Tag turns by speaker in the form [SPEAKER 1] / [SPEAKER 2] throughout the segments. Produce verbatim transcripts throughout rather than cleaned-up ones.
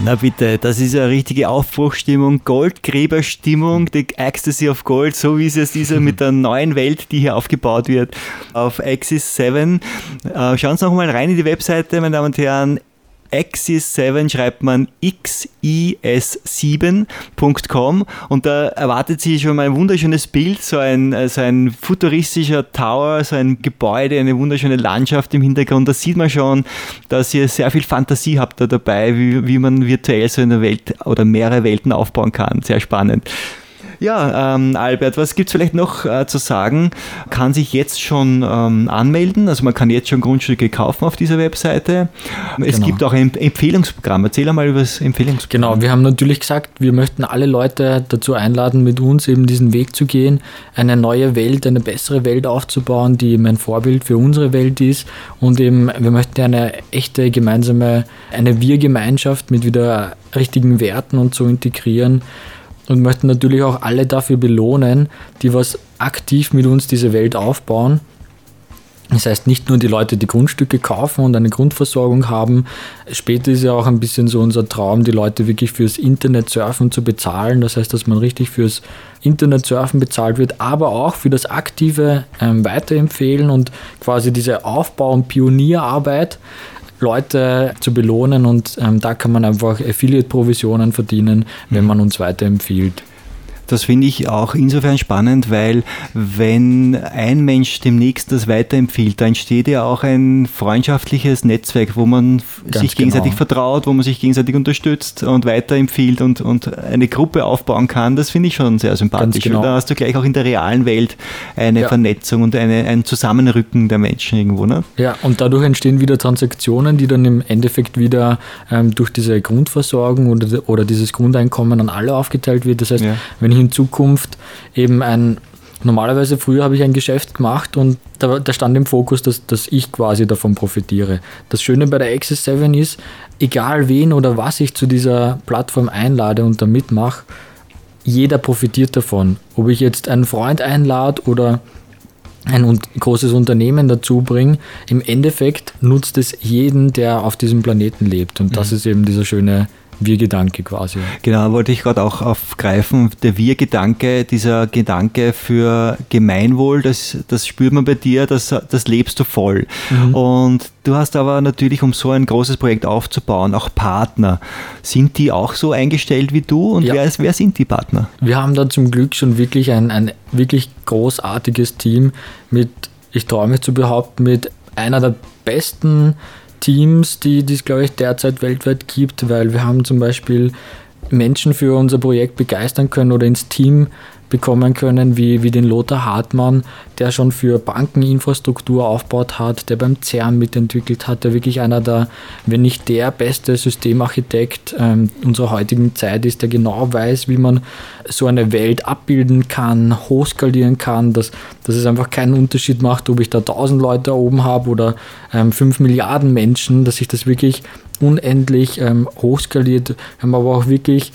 [SPEAKER 1] Na bitte, das ist eine richtige Aufbruchstimmung, Goldgräberstimmung, die Ecstasy of Gold, so wie es jetzt ist mit der neuen Welt, die hier aufgebaut wird auf Axis sieben. Äh, schauen Sie noch mal rein in die Webseite, meine Damen und Herren. Axis sieben schreibt man x i s sieben punkt com und da erwartet Sie schon mal ein wunderschönes Bild, so ein, so ein futuristischer Tower, so ein Gebäude, eine wunderschöne Landschaft im Hintergrund. Da sieht man schon, dass ihr sehr viel Fantasie habt da dabei, wie, wie man virtuell so eine Welt oder mehrere Welten aufbauen kann. Sehr spannend. Ja, ähm, Albert, was gibt es vielleicht noch äh, zu sagen? Kann sich jetzt schon ähm, anmelden, also man kann jetzt schon Grundstücke kaufen auf dieser Webseite. Es genau. gibt auch ein Empfehlungsprogramm. Erzähl einmal über das Empfehlungsprogramm.
[SPEAKER 2] Genau, wir haben natürlich gesagt, wir möchten alle Leute dazu einladen, mit uns eben diesen Weg zu gehen, eine neue Welt, eine bessere Welt aufzubauen, die eben ein Vorbild für unsere Welt ist und eben, wir möchten eine echte gemeinsame, eine Wir-Gemeinschaft mit wieder richtigen Werten und so integrieren. Und möchten natürlich auch alle dafür belohnen, die was aktiv mit uns diese Welt aufbauen. Das heißt, nicht nur die Leute, die Grundstücke kaufen und eine Grundversorgung haben. Später ist ja auch ein bisschen so unser Traum, die Leute wirklich fürs Internet-Surfen zu bezahlen. Das heißt, dass man richtig fürs Internet-Surfen bezahlt wird, aber auch für das aktive ähm, Weiterempfehlen und quasi diese Aufbau- und Pionierarbeit Leute zu belohnen und ähm, da kann man einfach Affiliate-Provisionen verdienen, wenn man uns weiterempfiehlt.
[SPEAKER 1] Das finde ich auch insofern spannend, weil wenn ein Mensch dem Nächsten das weiterempfiehlt, da entsteht ja auch ein freundschaftliches Netzwerk, wo man Ganz sich gegenseitig genau. vertraut, wo man sich gegenseitig unterstützt und weiterempfiehlt und, und eine Gruppe aufbauen kann. Das finde ich schon sehr sympathisch. Genau. Da hast du gleich auch in der realen Welt eine ja. Vernetzung und eine, ein Zusammenrücken der Menschen irgendwo. Ne?
[SPEAKER 2] Ja, und dadurch entstehen wieder Transaktionen, die dann im Endeffekt wieder ähm, durch diese Grundversorgung oder, oder dieses Grundeinkommen an alle aufgeteilt wird. Das heißt, ja. wenn in Zukunft eben ein, normalerweise früher habe ich ein Geschäft gemacht und da, da stand im Fokus, dass, dass ich quasi davon profitiere. Das Schöne bei der Axis sieben ist, egal wen oder was ich zu dieser Plattform einlade und da mitmache, jeder profitiert davon. Ob ich jetzt einen Freund einlade oder ein großes Unternehmen dazu bringe, im Endeffekt nutzt es jeden, der auf diesem Planeten lebt und das mhm. ist eben dieser schöne Wir-Gedanke quasi.
[SPEAKER 1] Genau, wollte ich gerade auch aufgreifen. Der Wir-Gedanke, dieser Gedanke für Gemeinwohl, das, das spürt man bei dir, das, das lebst du voll. Mhm. Und du hast aber natürlich, um so ein großes Projekt aufzubauen, auch Partner. Sind die auch so eingestellt wie du? Und ja. wer, ist, wer sind die Partner?
[SPEAKER 2] Wir haben da zum Glück schon wirklich ein, ein wirklich großartiges Team mit, ich traue mich zu behaupten, mit einer der besten Teams, die, die es, glaube ich, derzeit weltweit gibt, weil wir haben zum Beispiel Menschen für unser Projekt begeistern können oder ins Team bekommen können, wie, wie den Lothar Hartmann, der schon für Bankeninfrastruktur aufgebaut hat, der beim CERN mitentwickelt hat, der wirklich einer der, wenn nicht der beste Systemarchitekt ähm, unserer heutigen Zeit ist, der genau weiß, wie man so eine Welt abbilden kann, hochskalieren kann, dass, dass es einfach keinen Unterschied macht, ob ich da tausend Leute da oben habe oder ähm, fünf Milliarden Menschen, dass sich das wirklich unendlich ähm, hochskaliert. Wir haben aber auch wirklich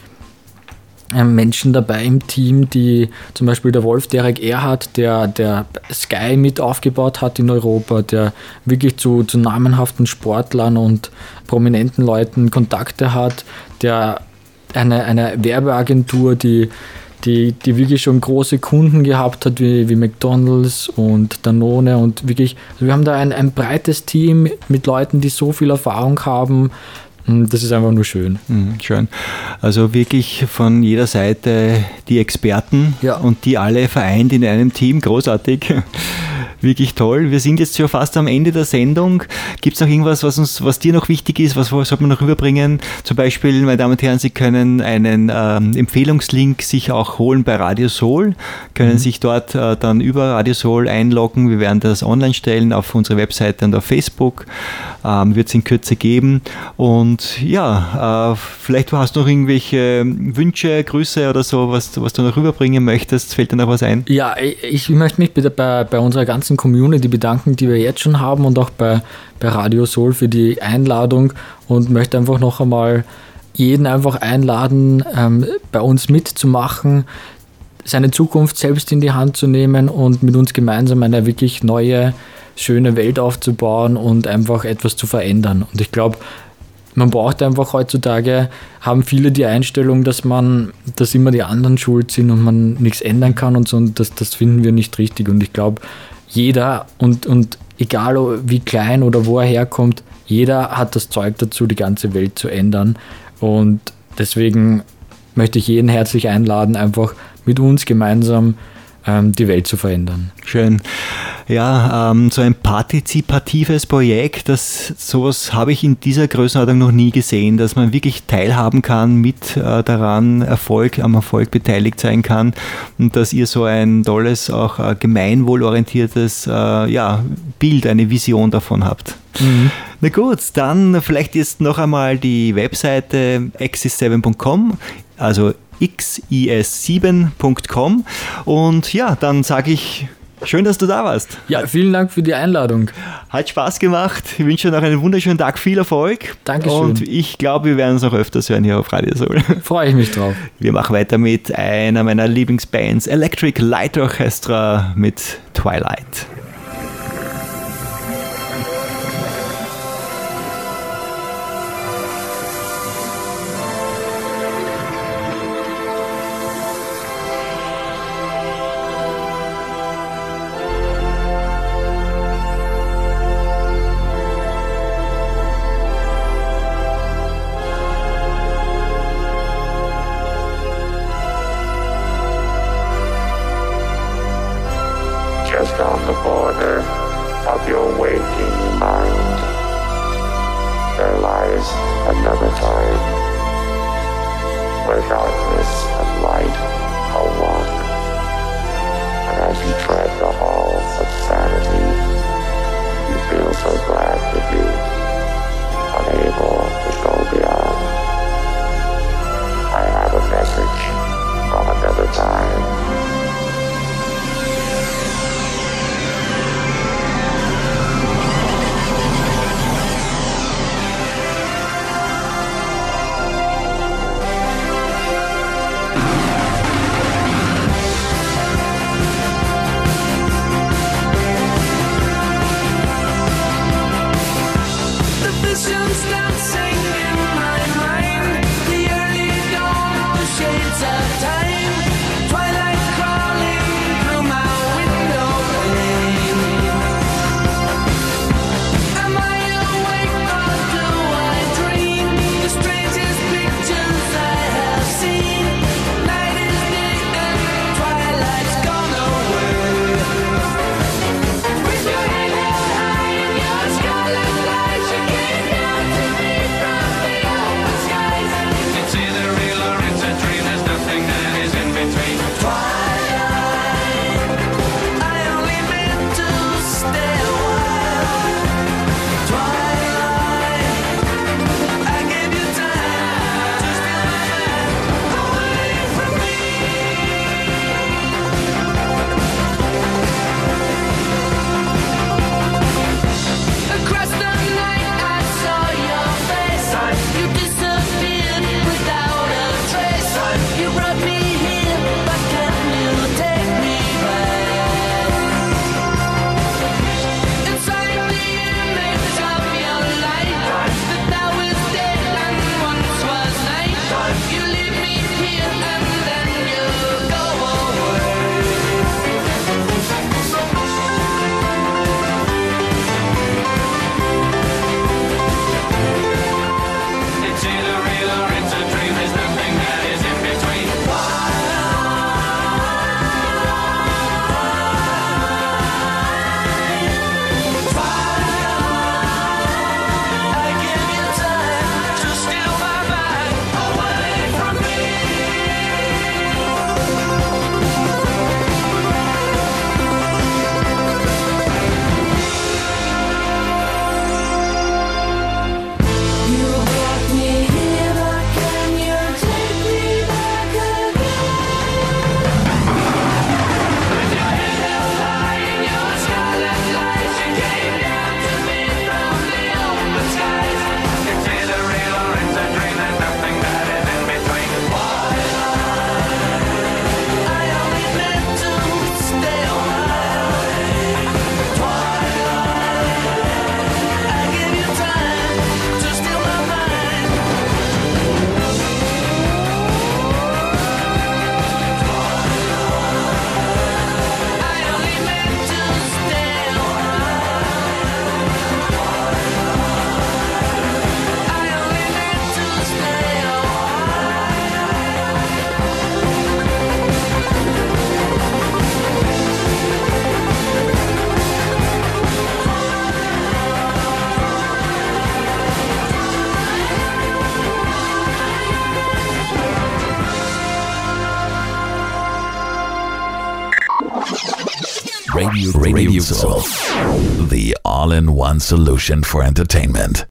[SPEAKER 2] Menschen dabei im Team, die zum Beispiel der Wolf-Derek Erhard, der, der Sky mit aufgebaut hat in Europa, der wirklich zu, zu namenhaften Sportlern und prominenten Leuten Kontakte hat, der eine, eine Werbeagentur, die, die, die wirklich schon große Kunden gehabt hat, wie, wie McDonald's und Danone und wirklich, also wir haben da ein, ein breites Team mit Leuten, die so viel Erfahrung haben. Das ist einfach nur schön.
[SPEAKER 1] Mhm, schön. Also wirklich von jeder Seite die Experten ja. und die alle vereint in einem Team. Großartig. Wirklich toll. Wir sind jetzt schon fast am Ende der Sendung. Gibt es noch irgendwas, was uns, was dir noch wichtig ist? Was, was sollte man noch rüberbringen? Zum Beispiel, meine Damen und Herren, Sie können einen ähm, Empfehlungslink sich auch holen bei Radio Soul, können mhm. sich dort äh, dann über Radio Soul einloggen. Wir werden das online stellen auf unsere Webseite und auf Facebook. Ähm, wird es in Kürze geben. Und ja, äh, vielleicht hast du noch irgendwelche Wünsche, Grüße oder so, was, was du noch rüberbringen möchtest. Fällt dir noch was ein?
[SPEAKER 2] Ja, ich, ich möchte mich bitte bei, bei unserer ganzen Community bedanken, die wir jetzt schon haben und auch bei, bei Radio Soul für die Einladung und möchte einfach noch einmal jeden einfach einladen, ähm, bei uns mitzumachen, seine Zukunft selbst in die Hand zu nehmen und mit uns gemeinsam eine wirklich neue, schöne Welt aufzubauen und einfach etwas zu verändern. Und ich glaube, man braucht einfach heutzutage, haben viele die Einstellung, dass man, dass immer die anderen schuld sind und man nichts ändern kann und so, und das, das finden wir nicht richtig. Und ich glaube, jeder und, und egal wie klein oder wo er herkommt, jeder hat das Zeug dazu, die ganze Welt zu ändern. Und deswegen möchte ich jeden herzlich einladen, einfach mit uns gemeinsam ähm, die Welt zu verändern.
[SPEAKER 1] Schön. Ja, ähm, so ein partizipatives Projekt, das sowas habe ich in dieser Größenordnung noch nie gesehen, dass man wirklich teilhaben kann, mit äh, daran Erfolg, am Erfolg beteiligt sein kann, und dass ihr so ein tolles, auch äh, gemeinwohlorientiertes äh, ja, Bild, eine Vision davon habt. Mhm. Na gut, dann vielleicht jetzt noch einmal die Webseite axis sieben punkt com, also x i s sieben punkt com, und ja, dann sage ich, schön, dass du da warst.
[SPEAKER 2] Ja, vielen Dank für die Einladung.
[SPEAKER 1] Hat Spaß gemacht. Ich wünsche dir noch einen wunderschönen Tag, viel Erfolg.
[SPEAKER 2] Dankeschön.
[SPEAKER 1] Und ich glaube, wir werden es noch öfters hören hier auf Radio Soul.
[SPEAKER 2] Freue ich mich drauf.
[SPEAKER 1] Wir machen weiter mit einer meiner Lieblingsbands, Electric Light Orchestra, mit Twilight.
[SPEAKER 3] Just on the border of your waking mind, there lies another time, where darkness and light are one. And as you tread the halls of sanity, you feel so glad to be unable to go beyond. I have a message from another time.
[SPEAKER 4] Radio, Radio Soul, the all-in-one solution for entertainment.